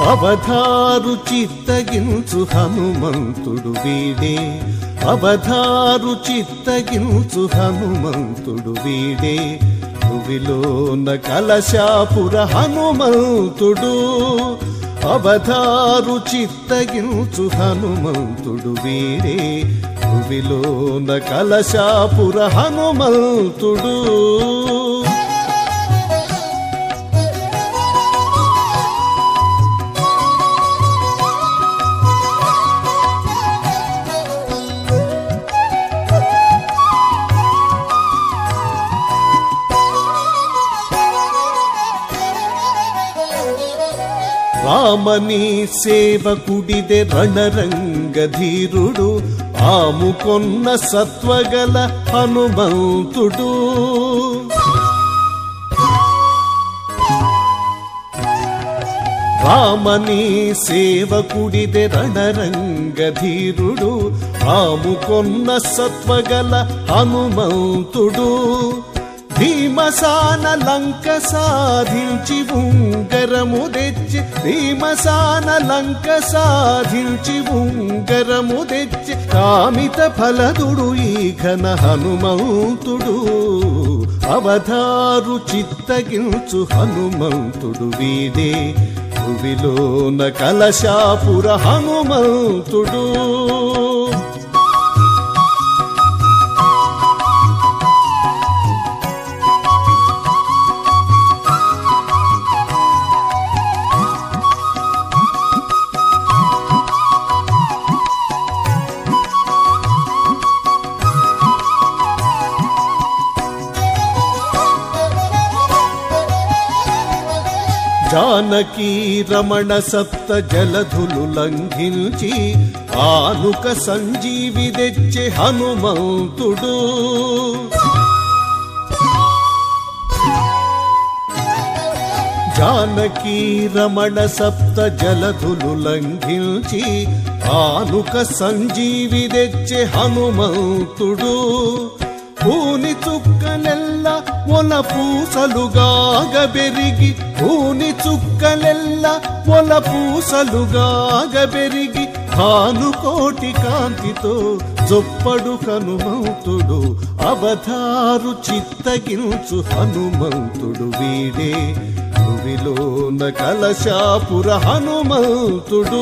అవధారు చిత్తగించు హనుమంతుడు వీడే, అవధారు చిత్తగించు హనుమంతుడు వీడే, భువిలోన కలశాపుర హనుమంతుడు. అవధారు చిత్తగించు హనుమంతుడు వీడే, భువిలోన కలశాపుర హనుమంతుడు. రామని సేవకుడిదే రణరంగధీరుడు, ఆముకొన్న సత్వగల హనుమంతుడు. రామని సేవకుడిదే రణరంగధీరుడు, ఆముకొన్న సత్వగల హనుమంతుడు. భీమసాన లంక సాధించి ఉంగరము తెచ్చి, భీమసాన లంక సాధించి ఉంగరము తెచ్చి, కామిత ఫలదుడు ఈ ఘన హనుమంతుడు. అవధారు చిత్తగించు హనుమంతుడు వీడే, భువిలోన కలశాపుర హనుమంతుడు. జానకీ రమణ సప్త జలధులు లంఘించి, ఆనుక సంజీవి తెచ్చే హనుమంతుడు. జానకీ రమణ సప్త జలధులు లంఘించి, ఆనుక సంజీవి తెచ్చే హనుమంతుడు. పూని చుక్కలెల్ల మొల పూసలుగాగబెరిగి, పూని చుక్కలెల్ల మొల పూసలుగాగబెరిగి, భానుకోటి కాంతితో జొప్పడు హనుమంతుడు. అవధారు చిత్తగించు హనుమంతుడు వీడే, భువిలోన కలశాపుర హనుమంతుడు.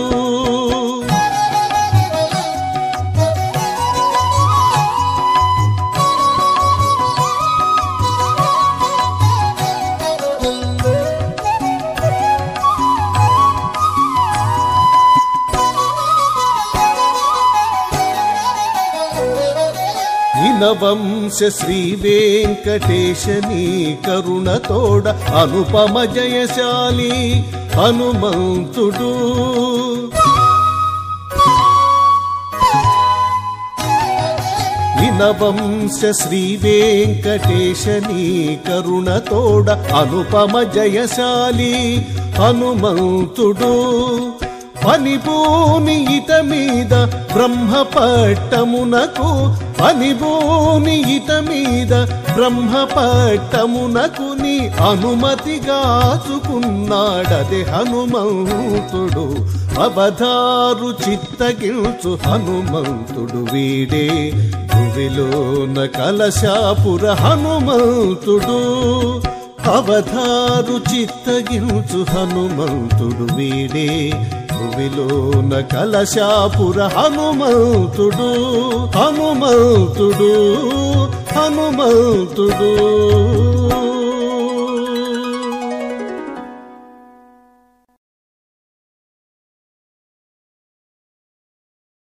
వంశ శ్రీ వెంకటేశని కరుణతోడ, అనుపమ జయశాలి హనుమంతుడు. వంశ శ్రీ వెంకటేశని కరుణతోడ, అనుపమ జయశాలి హనుమంతుడు. పనిభూని ఇత మీద బ్రహ్మ పట్టమునకు, పనిభూని ఇత మీద బ్రహ్మ పట్టమునకు నీ అనుమతిగాచుకున్నాడదే హనుమంతుడు. అవధారు చిత్తగించు హనుమంతుడు వీడే, భువిలోన కలశాపుర హనుమంతుడు. అవధారు చిత్తగించు హనుమంతుడు వీడే, భువిలోన కలశాపుర హనుమంతుడు. హనుమంతుడు, హనుమంతుడు.